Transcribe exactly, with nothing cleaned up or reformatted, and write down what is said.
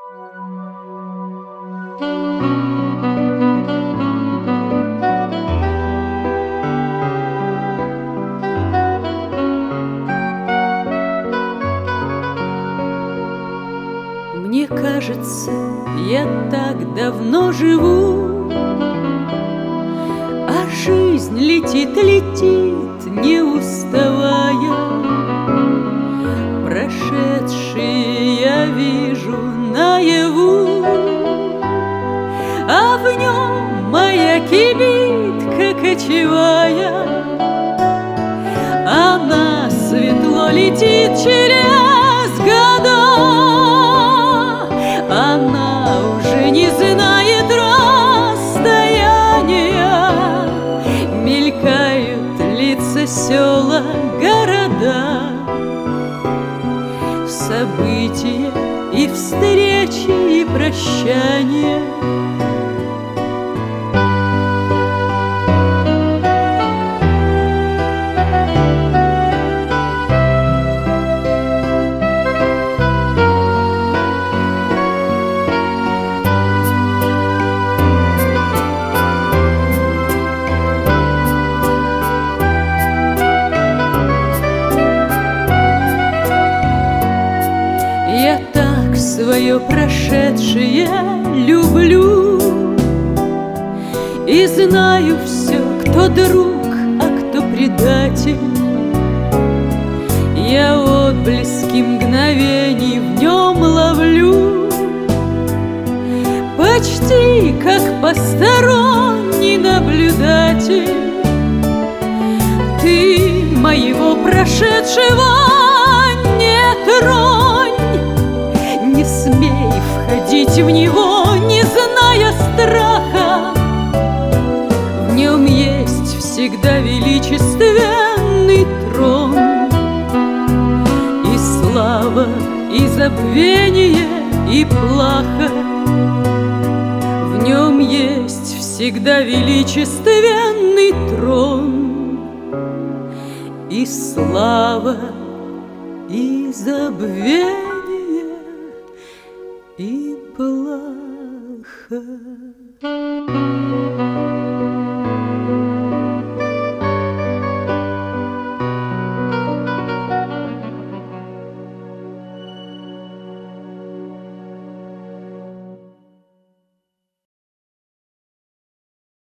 Мне кажется, я так давно живу, а жизнь летит, летит, не уставая. Прошедшее я вижу наяву, а в нем моя кибитка кочевая. Она светло летит через года, она уже не знает расстояния. Мелькают лица, села, города, события и встречи, и прощания. Я так свое прошедшее люблю и знаю все, кто друг, а кто предатель. Я отблески мгновений в нем ловлю, почти как посторонний наблюдатель. Ты моего прошедшего не тронь, не смей входить в него, не зная страха. В нем есть всегда величественный трон, и слава, и забвение, и плаха. В нем есть всегда величественный трон, и слава, и забвение, и плаха.